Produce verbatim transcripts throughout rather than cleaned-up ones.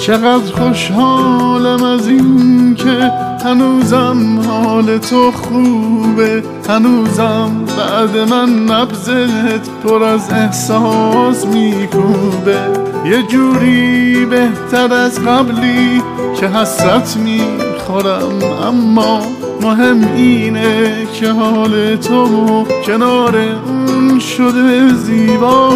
چقدر خوشحالم از این که هنوزم حال تو خوبه، هنوزم بعد من نبضت پر از احساس میکوبه. یه جوری بهتر از قبلی که حسرت میخورم، اما مهم اینه که حال تو کنار اون شده زیبا.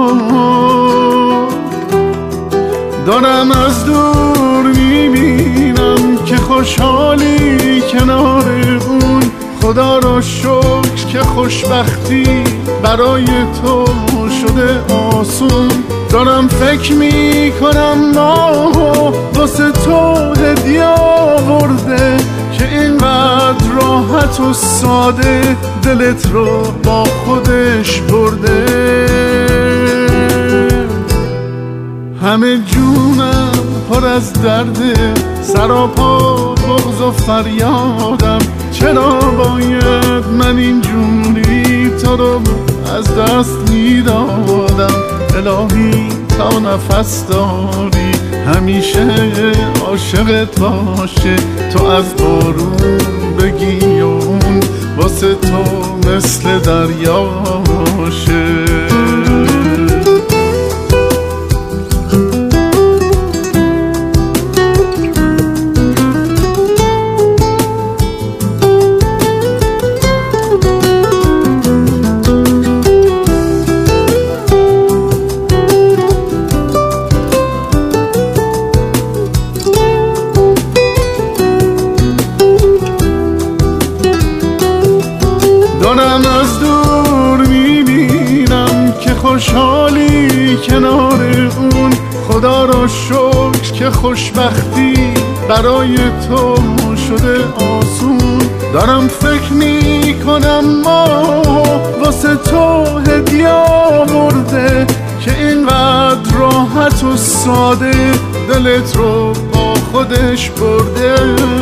دارم از دور میبینم که خوشحالی کنار اون. خدا را شکر که خوشبختی برای تو شده آسون. دارم فکر میکنم ما واسه تو هدیه آورده که اینقدر راحت و ساده دلت رو با خودش برده. همه جونم پر از درده، سراپا بغض و فریادم. چرا باید من اینجوری تو رو از دست میدادم؟ الهی تا نفس داری همیشه عاشقت باشه. تو از بارون بگی و اون واسه تو مثل دریا باشه. دارم از دور میبینم که خوشحالی کنار اون. خدا را شکر که خوشبختی برای تو شده آسون. دارم فکر میکنم ما واسه تو هدیه آورده که اینقدر راحت و ساده دلت رو با خودش برده.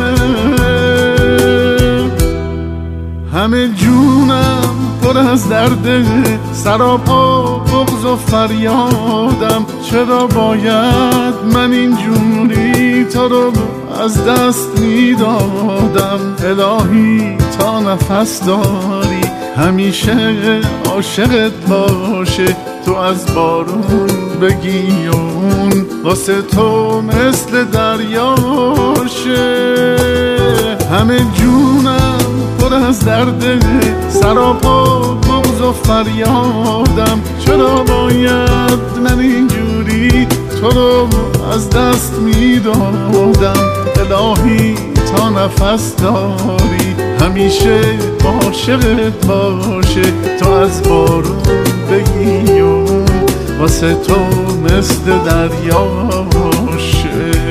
همه جونم پر از درده، سراپا بغض و فریادم. چرا باید من اینجوری تو رو از دست میدادم؟ الهی تا نفس داری همیشه عاشقت باشه. تو از بارون بگی و اون واسه تو مثل دریا باشه. همه جونم پر از درده، سراپا بغض و فریادم. چرا باید من اینجوری تو رو از دست میدادم؟ الهی تا نفس داری همیشه عاشقت باشه. تو از بارون بگی و واسه تو مثل دریا باشه.